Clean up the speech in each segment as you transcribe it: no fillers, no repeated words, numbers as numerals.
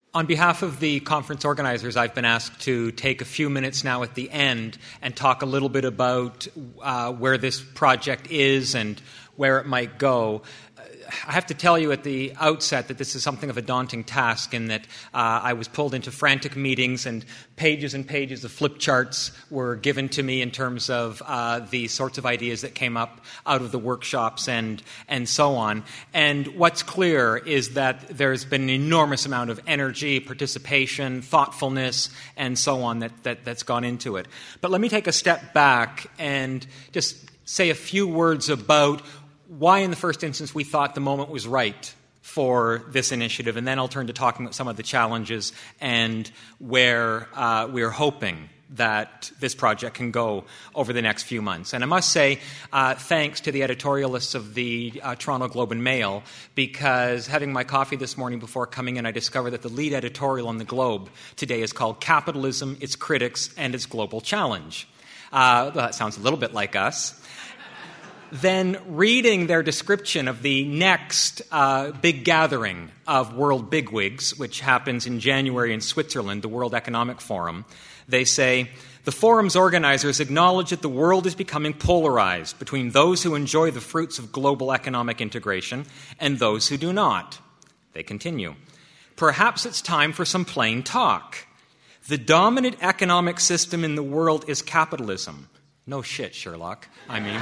On behalf of the conference organizers, I've been asked to take a few minutes now at the end and talk a little bit about where this project is and where it might go. I have to tell you at the outset that this is something of a daunting task in that I was pulled into frantic meetings and pages of flip charts were given to me in terms of the sorts of ideas that came up out of the workshops and so on. And what's clear is that there's been an enormous amount of energy, participation, thoughtfulness, and so on that's gone into it. But let me take a step back and just say a few words about why, in the first instance, we thought the moment was right for this initiative, and then I'll turn to talking about some of the challenges and where we're hoping that this project can go over the next few months. And I must say, thanks to the editorialists of the Toronto Globe and Mail, because having my coffee this morning before coming in, I discovered that the lead editorial on the Globe today is called Capitalism, Its Critics, and Its Global Challenge. Well, that sounds a little bit like us. Then reading their description of the next big gathering of world bigwigs, which happens in January in Switzerland, the World Economic Forum, they say, the forum's organizers acknowledge that the world is becoming polarized between those who enjoy the fruits of global economic integration and those who do not. They continue, perhaps it's time for some plain talk. The dominant economic system in the world is capitalism. No shit, Sherlock. I mean...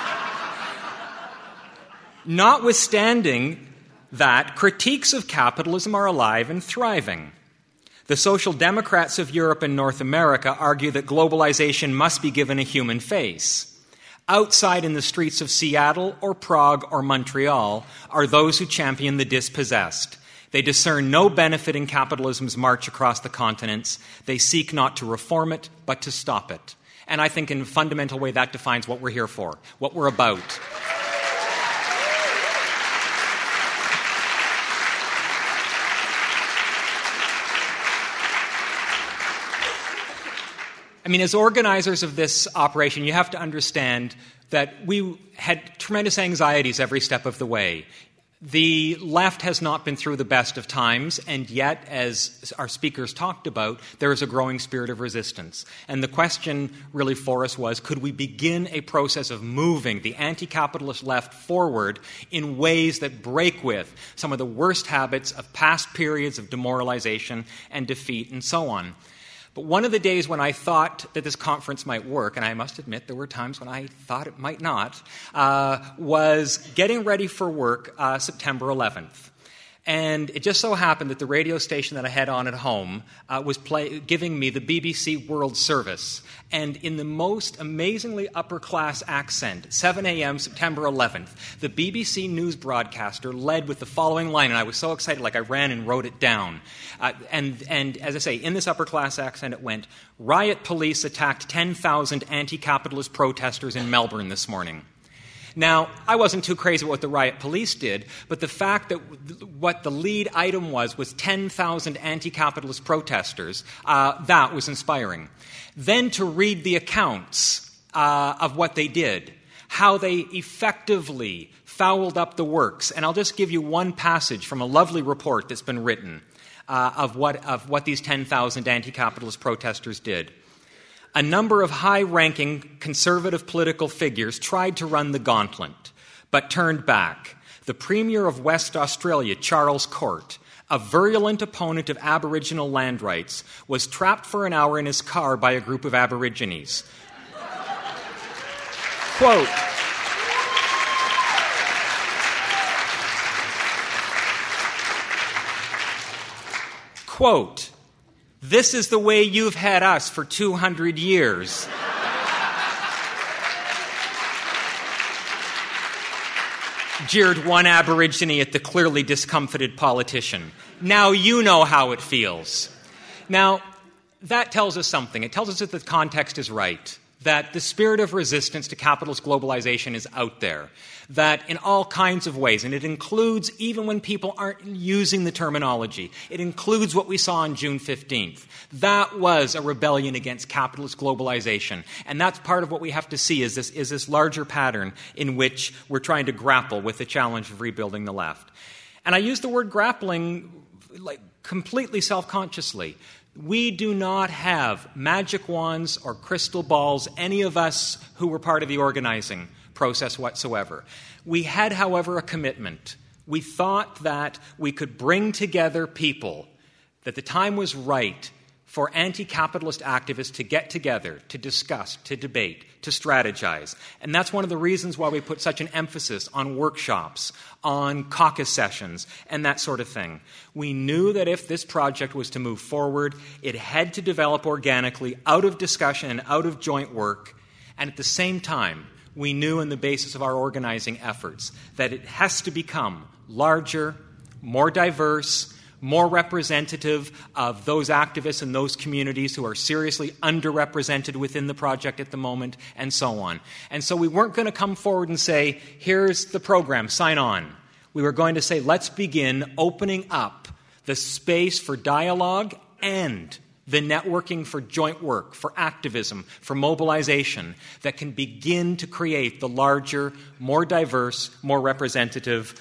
Notwithstanding that, critiques of capitalism are alive and thriving. The Social Democrats of Europe and North America argue that globalization must be given a human face. Outside in the streets of Seattle or Prague or Montreal are those who champion the dispossessed. They discern no benefit in capitalism's march across the continents. They seek not to reform it, but to stop it. And I think in a fundamental way that defines what we're here for, what we're about. I mean, as organizers of this operation, you have to understand that we had tremendous anxieties every step of the way. The left has not been through the best of times, and yet, as our speakers talked about, there is a growing spirit of resistance. And the question really for us was, could we begin a process of moving the anti-capitalist left forward in ways that break with some of the worst habits of past periods of demoralization and defeat and so on? But one of the days when I thought that this conference might work, and I must admit there were times when I thought it might not, was getting ready for work September 11th. And it just so happened that the radio station that I had on at home was giving me the BBC World Service. And in the most amazingly upper-class accent, 7 a.m., September 11th, the BBC news broadcaster led with the following line, and I was so excited, like I ran and wrote it down. And as I say, in this upper-class accent, it went, riot police attacked 10,000 anti-capitalist protesters in Melbourne this morning. Now, I wasn't too crazy about what the riot police did, but the fact that what the lead item was 10,000 anti-capitalist protesters, that was inspiring. Then to read the accounts of what they did, how they effectively fouled up the works. And I'll just give you one passage from a lovely report that's been written of what these 10,000 anti-capitalist protesters did. A number of high-ranking conservative political figures tried to run the gauntlet, but turned back. The Premier of West Australia, Charles Court, a virulent opponent of Aboriginal land rights, was trapped for an hour in his car by a group of Aborigines. Quote, quote, this is the way you've had us for 200 years. Jeered one Aborigine at the clearly discomfited politician. Now you know how it feels. Now, that tells us something. It tells us that the context is right, that the spirit of resistance to capitalist globalization is out there, that in all kinds of ways, and it includes even when people aren't using the terminology, it includes what we saw on June 15th. That was a rebellion against capitalist globalization, and that's part of what we have to see is this larger pattern in which we're trying to grapple with the challenge of rebuilding the left. And I use the word grappling completely self-consciously. We do not have magic wands or crystal balls, any of us who were part of the organizing process whatsoever. We had, however, a commitment. We thought that we could bring together people, that the time was right for anti-capitalist activists to get together, to discuss, to debate, to strategize. And that's one of the reasons why we put such an emphasis on workshops, on caucus sessions, and that sort of thing. We knew that if this project was to move forward, it had to develop organically out of discussion and out of joint work. And at the same time, we knew in the basis of our organizing efforts that it has to become larger, more diverse, more representative of those activists and those communities who are seriously underrepresented within the project at the moment, and so on. And so we weren't going to come forward and say, here's the program, sign on. We were going to say, let's begin opening up the space for dialogue and the networking for joint work, for activism, for mobilization that can begin to create the larger, more diverse, more representative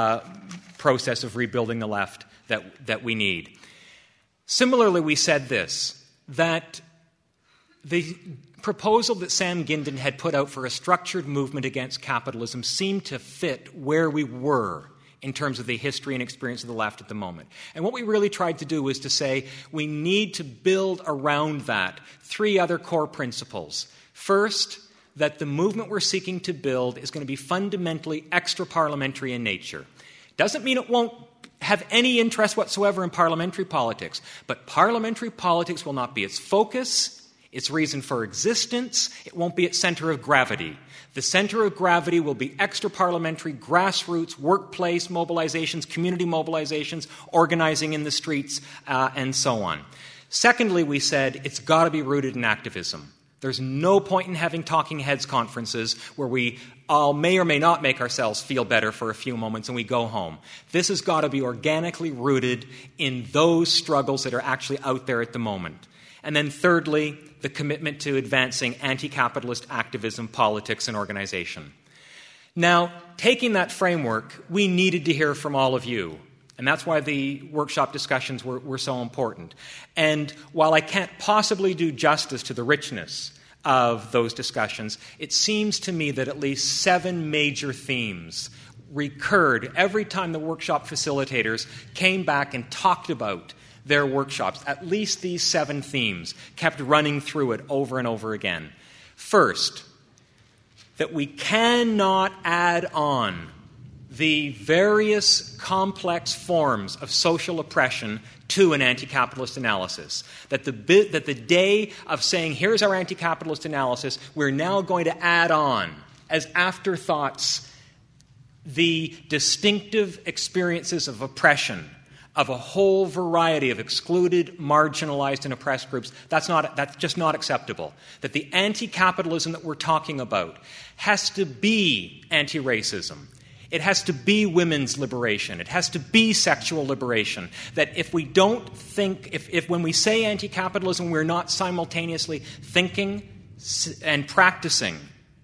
process of rebuilding the left that we need. Similarly, we said this, that the proposal that Sam Gindin had put out for a structured movement against capitalism seemed to fit where we were in terms of the history and experience of the left at the moment. And what we really tried to do was to say we need to build around that three other core principles. First, that the movement we're seeking to build is going to be fundamentally extra-parliamentary in nature. Doesn't mean it won't have any interest whatsoever in parliamentary politics, but parliamentary politics will not be its focus, its reason for existence. It won't be its center of gravity. The center of gravity will be extra-parliamentary, grassroots, workplace mobilizations, community mobilizations, organizing in the streets, and so on. Secondly, we said it's got to be rooted in activism. There's no point in having talking heads conferences where we all may or may not make ourselves feel better for a few moments and we go home. This has got to be organically rooted in those struggles that are actually out there at the moment. And then thirdly, the commitment to advancing anti-capitalist activism, politics, and organization. Now, taking that framework, we needed to hear from all of you. And that's why the workshop discussions were so important. And while I can't possibly do justice to the richness of those discussions, it seems to me that at least 7 major themes recurred every time the workshop facilitators came back and talked about their workshops. At least these 7 themes kept running through it over and over again. First, that we cannot add on the various complex forms of social oppression to an anti-capitalist analysis. That the day of saying, here's our anti-capitalist analysis, we're now going to add on, as afterthoughts, the distinctive experiences of oppression of a whole variety of excluded, marginalized, and oppressed groups. That's just not acceptable. That the anti-capitalism that we're talking about has to be anti-racism. It has to be women's liberation. It has to be sexual liberation. That if we don't think, if when we say anti-capitalism, we're not simultaneously thinking and practicing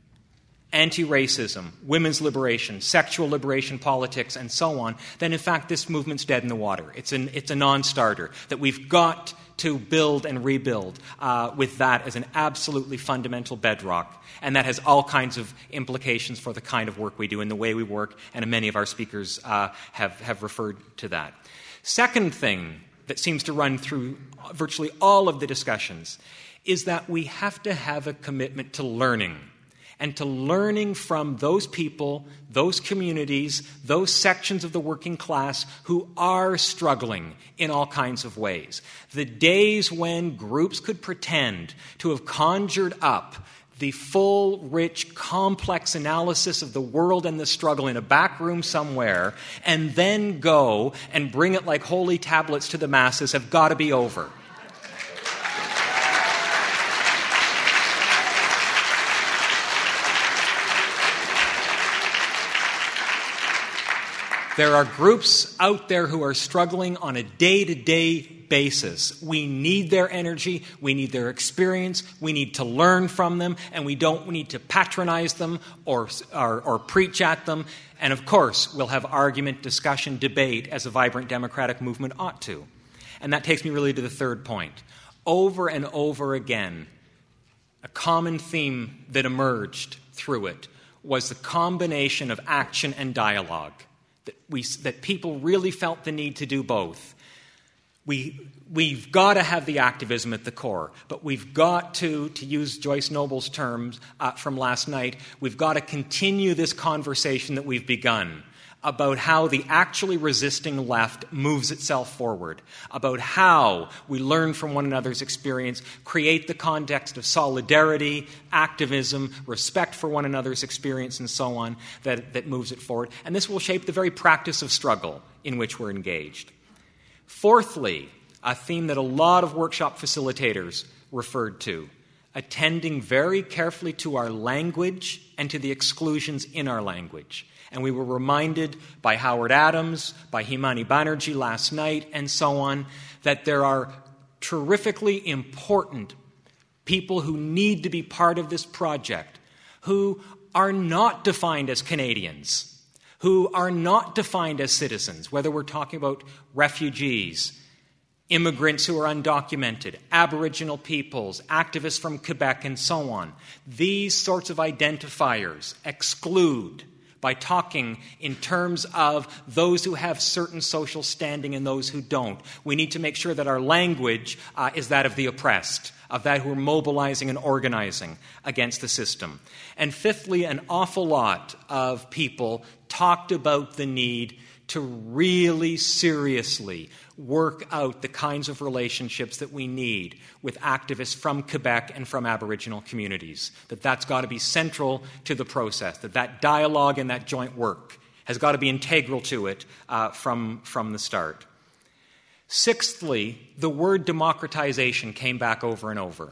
anti-racism, women's liberation, sexual liberation, politics, and so on, then in fact this movement's dead in the water. It's a non-starter. That we've got to build and rebuild with that as an absolutely fundamental bedrock. And that has all kinds of implications for the kind of work we do and the way we work, and many of our speakers have referred to that. Second thing that seems to run through virtually all of the discussions is that we have to have a commitment to learning, and to learning from those people, those communities, those sections of the working class who are struggling in all kinds of ways. The days when groups could pretend to have conjured up the full, rich, complex analysis of the world and the struggle in a back room somewhere, and then go and bring it like holy tablets to the masses have got to be over. There are groups out there who are struggling on a day-to-day basis. We need their energy, we need their experience, we need to learn from them, and we don't need to patronize them or preach at them. And of course, we'll have argument, discussion, debate as a vibrant democratic movement ought to. And that takes me really to the third point. Over and over again, a common theme that emerged through it was the combination of action and dialogue, that people really felt the need to do both. We've got to have the activism at the core, but we've got to use Joyce Noble's terms from last night, we've got to continue this conversation that we've begun about how the actually resisting left moves itself forward, about how we learn from one another's experience, create the context of solidarity, activism, respect for one another's experience, and so on, that moves it forward. And this will shape the very practice of struggle in which we're engaged. Fourthly, a theme that a lot of workshop facilitators referred to, attending very carefully to our language and to the exclusions in our language. And we were reminded by Howard Adams, by Himani Banerjee last night, and so on, that there are terrifically important people who need to be part of this project, who are not defined as Canadians, who are not defined as citizens, whether we're talking about refugees, immigrants who are undocumented, Aboriginal peoples, activists from Quebec, and so on. These sorts of identifiers exclude by talking in terms of those who have certain social standing and those who don't. We need to make sure that our language is that of the oppressed, of that who are mobilizing and organizing against the system. And fifthly, an awful lot of people talked about the need to really seriously work out the kinds of relationships that we need with activists from Quebec and from Aboriginal communities, that's got to be central to the process, that dialogue and that joint work has got to be integral to it from the start. Sixthly, the word democratization came back over and over.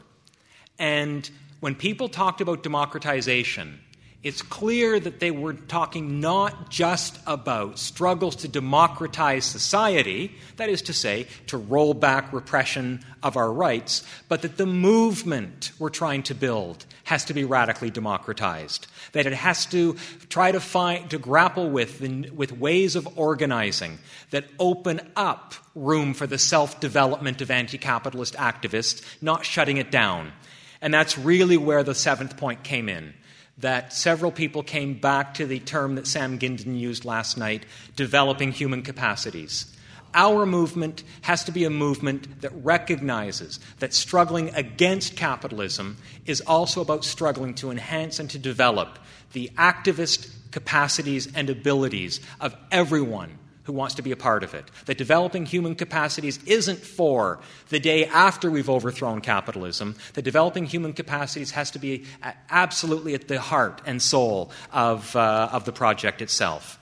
And when people talked about democratization, it's clear that they were talking not just about struggles to democratize society, that is to say, to roll back repression of our rights, but that the movement we're trying to build has to be radically democratized, that it has to try to grapple with ways of organizing that open up room for the self-development of anti-capitalist activists, not shutting it down. And that's really where the seventh point came in, that several people came back to the term that Sam Gindin used last night, developing human capacities. Our movement has to be a movement that recognizes that struggling against capitalism is also about struggling to enhance and to develop the activist capacities and abilities of everyone who wants to be a part of it. That developing human capacities isn't for the day after we've overthrown capitalism. That developing human capacities has to be absolutely at the heart and soul of the project itself.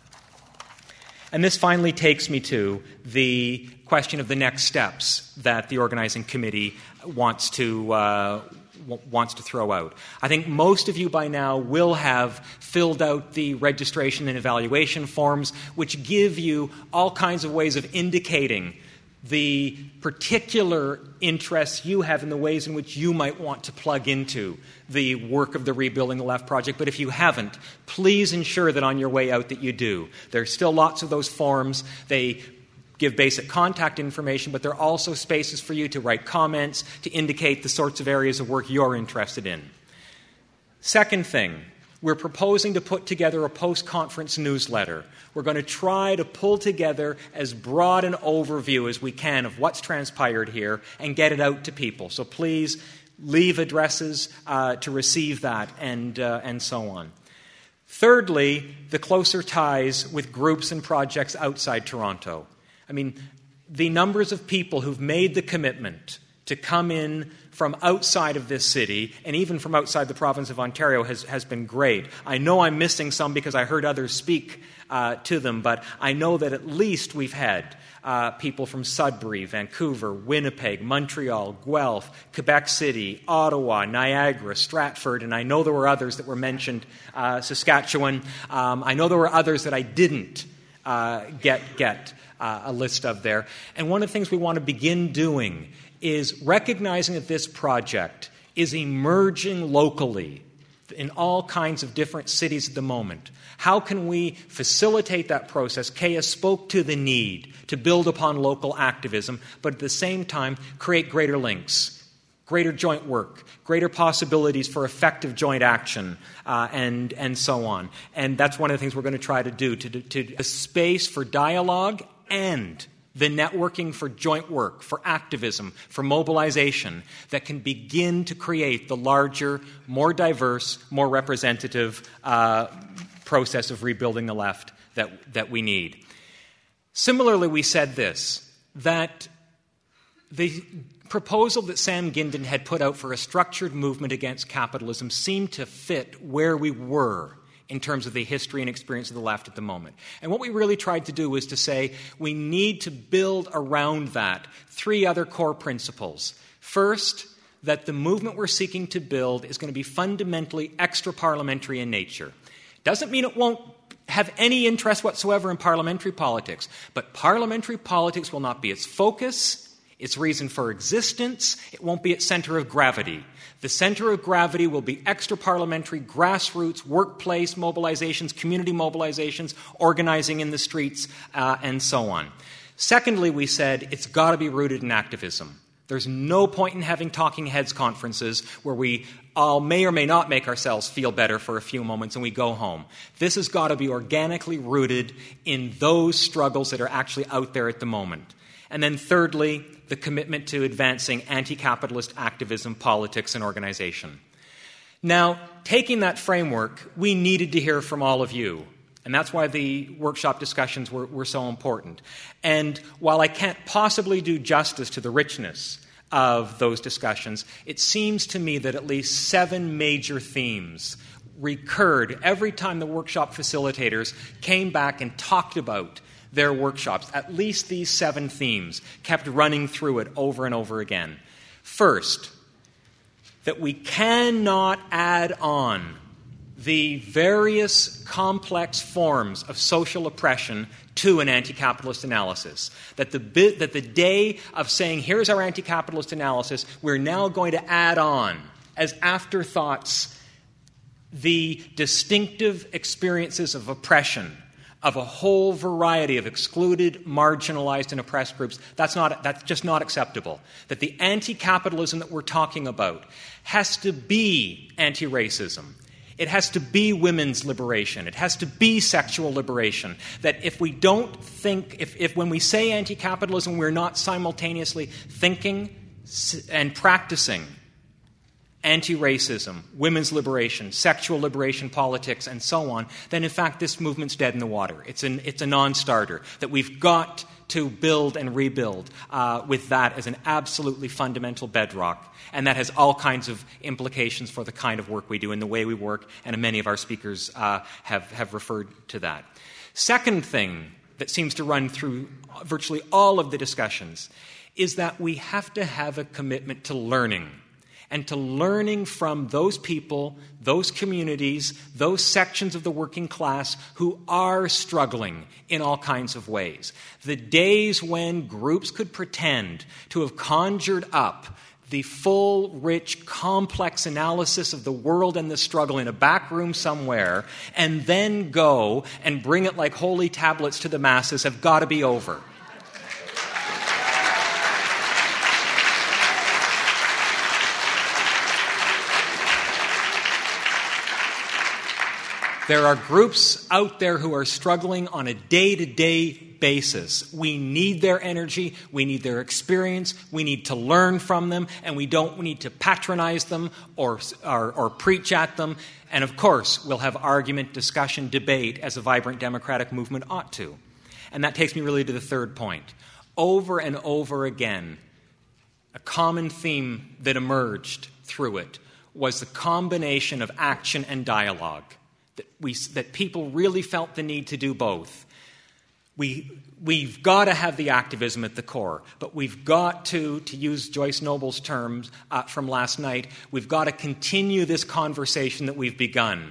And this finally takes me to the question of the next steps that the organizing committee wants to throw out. I think most of you by now will have filled out the registration and evaluation forms, which give you all kinds of ways of indicating the particular interests you have in the ways in which you might want to plug into the work of the Rebuilding the Left project. But if you haven't, please ensure that on your way out that you do. There's still lots of those forms. They give basic contact information, but there are also spaces for you to write comments, to indicate the sorts of areas of work you're interested in. Second thing, we're proposing to put together a post-conference newsletter. We're going to try to pull together as broad an overview as we can of what's transpired here and get it out to people. So please leave addresses to receive that and so on. Thirdly, the closer ties with groups and projects outside Toronto. I mean, the numbers of people who've made the commitment to come in from outside of this city and even from outside the province of Ontario has been great. I know I'm missing some because I heard others speak to them, but I know that at least we've had people from Sudbury, Vancouver, Winnipeg, Montreal, Guelph, Quebec City, Ottawa, Niagara, Stratford, and I know there were others that were mentioned, Saskatchewan. I know there were others that I didn't get a list of there. And one of the things we want to begin doing is recognizing that this project is emerging locally in all kinds of different cities at the moment. How can we facilitate that process? Kea spoke to the need to build upon local activism, but at the same time create greater links, greater joint work, greater possibilities for effective joint action, and so on. And that's one of the things we're going to try to do, to a space for dialogue and the networking for joint work, for activism, for mobilization that can begin to create the larger, more diverse, more representative process of rebuilding the left that we need. Similarly, we said this, that the proposal that Sam Gindin had put out for a structured movement against capitalism seemed to fit where we were in terms of the history and experience of the left at the moment. And what we really tried to do was to say we need to build around that three other core principles. First, that the movement we're seeking to build is going to be fundamentally extra-parliamentary in nature. Doesn't mean it won't have any interest whatsoever in parliamentary politics, but parliamentary politics will not be its focus, its reason for existence. It won't be its center of gravity. The center of gravity will be extra-parliamentary, grassroots, workplace mobilizations, community mobilizations, organizing in the streets, and so on. Secondly, we said it's got to be rooted in activism. There's no point in having talking heads conferences where we all may or may not make ourselves feel better for a few moments and we go home. This has got to be organically rooted in those struggles that are actually out there at the moment. And then thirdly, the commitment to advancing anti-capitalist activism, politics, and organization. Now, taking that framework, we needed to hear from all of you. And that's why the workshop discussions were so important. And while I can't possibly do justice to the richness of those discussions, it seems to me that at least 7 major themes recurred every time the workshop facilitators came back and talked about their workshops. At least these 7 themes kept running through it over and over again. First, that we cannot add on the various complex forms of social oppression to an anti-capitalist analysis. That the day of saying, here's our anti-capitalist analysis, we're now going to add on, as afterthoughts, the distinctive experiences of oppression of a whole variety of excluded, marginalized, and oppressed groups. That's just not acceptable. That the anti-capitalism that we're talking about has to be anti-racism. It has to be women's liberation. It has to be sexual liberation. That if we don't think, if when we say anti-capitalism, we're not simultaneously thinking and practicing anti-racism, women's liberation, sexual liberation, politics, and so on, then in fact this movement's dead in the water. It's a non-starter. That we've got to build and rebuild with that as an absolutely fundamental bedrock. And that has all kinds of implications for the kind of work we do and the way we work, and many of our speakers have referred to that. Second thing that seems to run through virtually all of the discussions is that we have to have a commitment to learning. And to learning from those people, those communities, those sections of the working class who are struggling in all kinds of ways. The days when groups could pretend to have conjured up the full, rich, complex analysis of the world and the struggle in a back room somewhere, and then go and bring it like holy tablets to the masses have got to be over. There are groups out there who are struggling on a day-to-day basis. We need their energy, we need their experience, we need to learn from them, and we don't need to patronize them or preach at them. And of course, we'll have argument, discussion, debate as a vibrant democratic movement ought to. And that takes me really to the third point. Over and over again, a common theme that emerged through it was the combination of action and dialogue. That people really felt the need to do both. We've got to have the activism at the core, but we've got to use Joyce Noble's terms from last night, we've got to continue this conversation that we've begun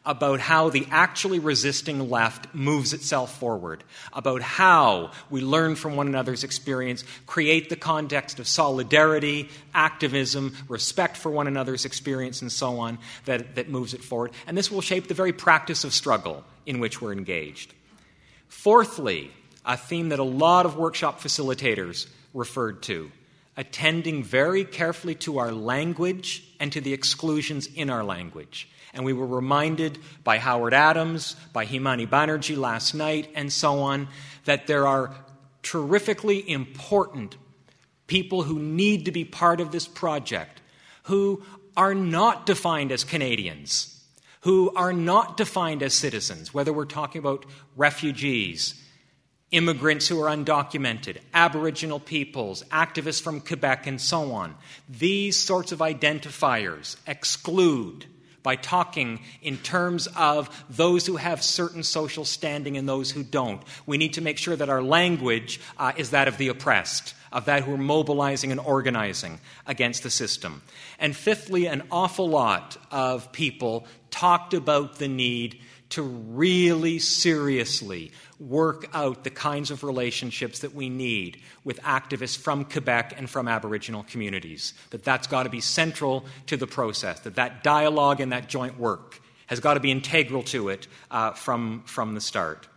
about how the actually resisting left moves itself forward, about how we learn from one another's experience, create the context of solidarity, activism, respect for one another's experience, and so on, that moves it forward. And this will shape the very practice of struggle in which we're engaged. Fourthly, a theme that a lot of workshop facilitators referred to, attending very carefully to our language and to the exclusions in our language. And we were reminded by Howard Adams, by Himani Banerjee last night, and so on, that there are terrifically important people who need to be part of this project, who are not defined as Canadians, who are not defined as citizens, whether we're talking about refugees, immigrants who are undocumented, Aboriginal peoples, activists from Quebec, and so on. These sorts of identifiers exclude by talking in terms of those who have certain social standing and those who don't. We need to make sure that our language is that of the oppressed, of that who are mobilizing and organizing against the system. And fifthly, an awful lot of people talked about the need to really seriously work out the kinds of relationships that we need with activists from Quebec and from Aboriginal communities, that's got to be central to the process, that dialogue and that joint work has got to be integral to it from the start.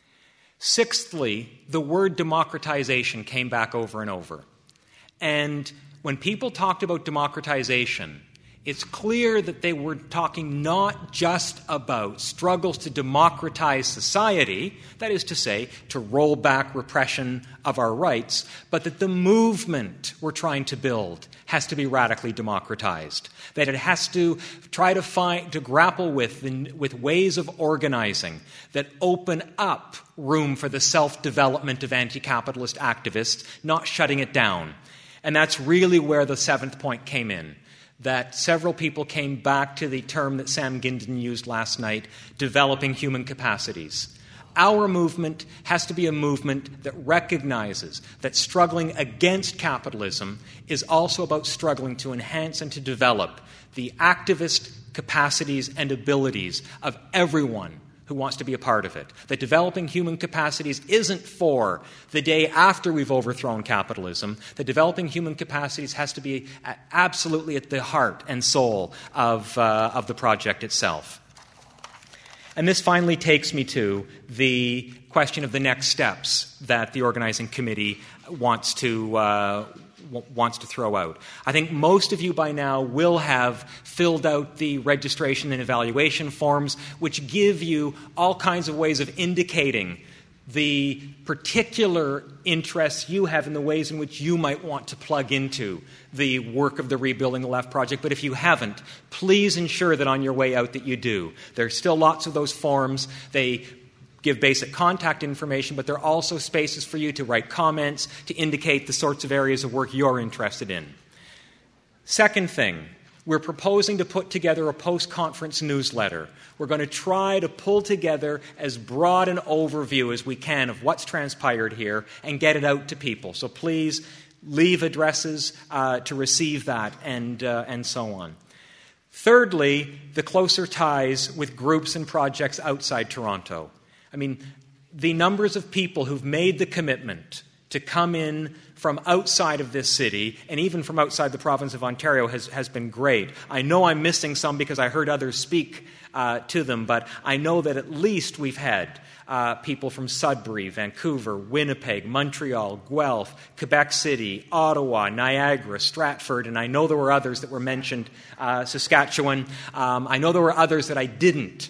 Sixthly, the word democratization came back over and over. And when people talked about democratization, it's clear that they were talking not just about struggles to democratize society, that is to say, to roll back repression of our rights, but that the movement we're trying to build has to be radically democratized, that it has to try to grapple with ways of organizing that open up room for the self-development of anti-capitalist activists, not shutting it down. And that's really where the seventh point came in, that several people came back to the term that Sam Gindin used last night, developing human capacities. Our movement has to be a movement that recognizes that struggling against capitalism is also about struggling to enhance and to develop the activist capacities and abilities of everyone who wants to be a part of it. That developing human capacities isn't for the day after we've overthrown capitalism. That developing human capacities has to be absolutely at the heart and soul of the project itself. And this finally takes me to the question of the next steps that the organizing committee wants to throw out. I think most of you by now will have filled out the registration and evaluation forms, which give you all kinds of ways of indicating the particular interests you have in the ways in which you might want to plug into the work of the Rebuilding the Left project. But if you haven't, please ensure that on your way out that you do. There's still lots of those forms. They give basic contact information, but there are also spaces for you to write comments, to indicate the sorts of areas of work you're interested in. Second thing, we're proposing to put together a post-conference newsletter. We're going to try to pull together as broad an overview as we can of what's transpired here and get it out to people. So please leave addresses to receive that and so on. Thirdly, the closer ties with groups and projects outside Toronto. I mean, the numbers of people who've made the commitment to come in from outside of this city and even from outside the province of Ontario has been great. I know I'm missing some because I heard others speak to them, but I know that at least we've had people from Sudbury, Vancouver, Winnipeg, Montreal, Guelph, Quebec City, Ottawa, Niagara, Stratford, and I know there were others that were mentioned, Saskatchewan. I know there were others that I didn't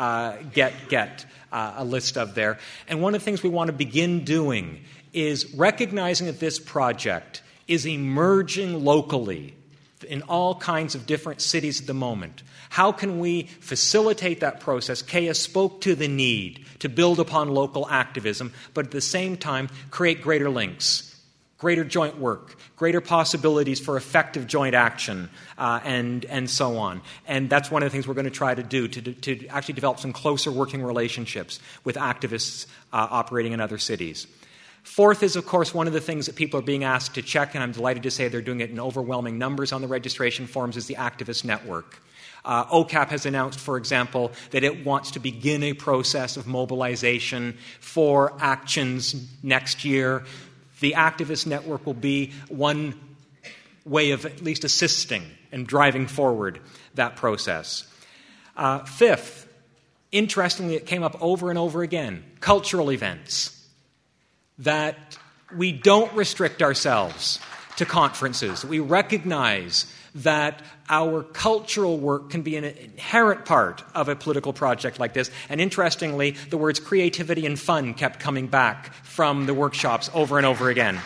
get a list of there. And one of the things we want to begin doing is recognizing that this project is emerging locally in all kinds of different cities at the moment. How can we facilitate that process? Kea spoke to the need to build upon local activism, but at the same time create greater links, greater joint work, greater possibilities for effective joint action, and so on. And that's one of the things we're going to try to do, to actually develop some closer working relationships with activists operating in other cities. Fourth is, of course, one of the things that people are being asked to check, and I'm delighted to say they're doing it in overwhelming numbers on the registration forms, is the activist network. OCAP has announced, for example, that it wants to begin a process of mobilization for actions next year. The activist network will be one way of at least assisting and driving forward that process. Fifth, interestingly, it came up over and over again, cultural events. That we don't restrict ourselves to conferences. We recognize that our cultural work can be an inherent part of a political project like this. And interestingly, the words creativity and fun kept coming back from the workshops over and over again.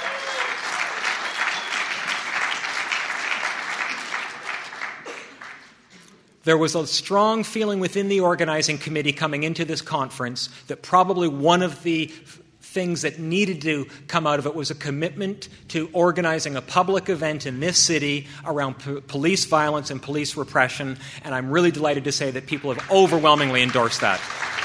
There was a strong feeling within the organizing committee coming into this conference that probably one of the things that needed to come out of it was a commitment to organizing a public event in this city around police violence and police repression, and I'm really delighted to say that people have overwhelmingly endorsed that.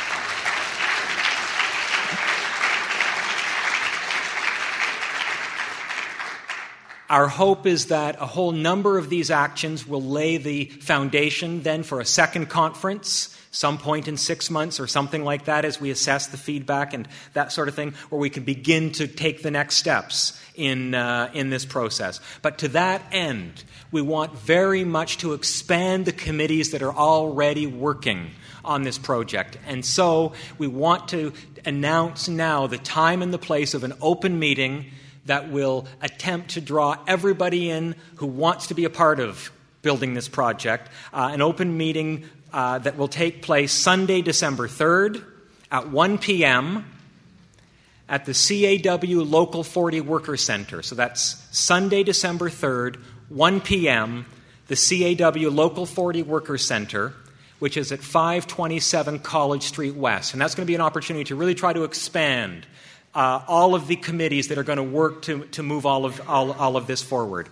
Our hope is that a whole number of these actions will lay the foundation then for a second conference, some point in 6 months or something like that, as we assess the feedback and that sort of thing, where we can begin to take the next steps in this process. But to that end, we want very much to expand the committees that are already working on this project. And so we want to announce now the time and the place of an open meeting that will attempt to draw everybody in who wants to be a part of building this project, an open meeting that will take place Sunday, December 3rd at 1 p.m. at the CAW Local 40 Worker Center. So that's Sunday, December 3rd, 1 p.m., the CAW Local 40 Worker Center, which is at 527 College Street West. And that's going to be an opportunity to really try to expand all of the committees that are going to work to move all of this forward.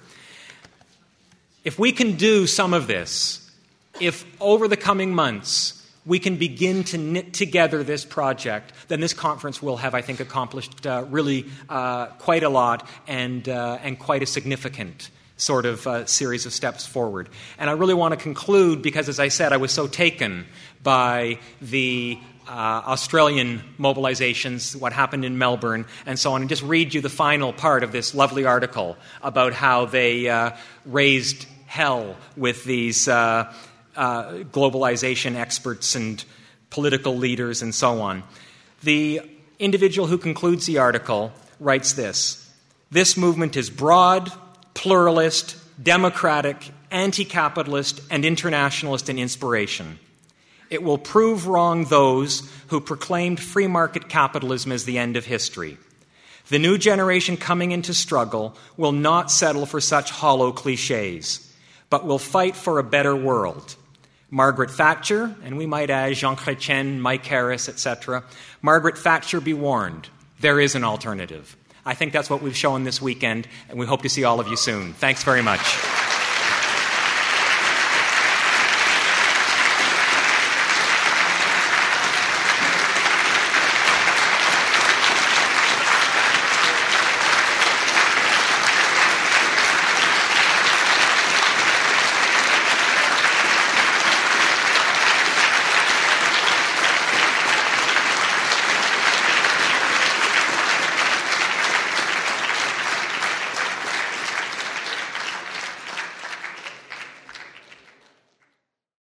If we can do some of this, if over the coming months we can begin to knit together this project, then this conference will have, I think, accomplished really quite a lot and quite a significant sort of series of steps forward. And I really want to conclude because, as I said, I was so taken by the Australian mobilizations, what happened in Melbourne, and so on, and just read you the final part of this lovely article about how they raised hell with these globalization experts and political leaders and so on. The individual who concludes the article writes this: "This movement is broad, pluralist, democratic, anti-capitalist, and internationalist in inspiration. It will prove wrong those who proclaimed free market capitalism as the end of history. The new generation coming into struggle will not settle for such hollow cliches, but will fight for a better world. Margaret Thatcher," and we might add Jean Chrétien, Mike Harris, etc., "Margaret Thatcher, be warned, there is an alternative." I think that's what we've shown this weekend, and we hope to see all of you soon. Thanks very much.